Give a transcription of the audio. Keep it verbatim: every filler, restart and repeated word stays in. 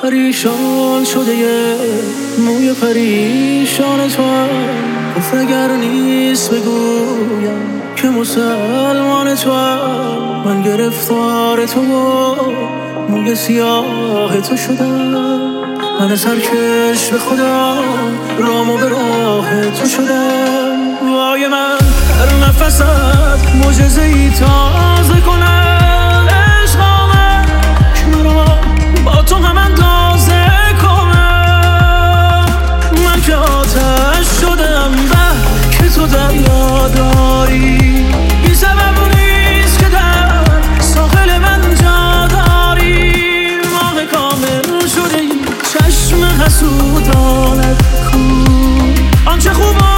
پریشان شده یه موی پریشان تو گفت اگر نیست بگویم که مسلمان تو من گرفتار تو موی سیاه تو شدم من سرکش به خدا رامو به راه تو شدم وای من هر نفست معجزه ای تازه کنه عشق آمد که مرا با تو هم اندازه کنه من که آتش شدم و که تو دریا داری بی سبب نیست که در ساحل من جا داری ماه کامل شده ای چشم حسودانت کو آنچه خوب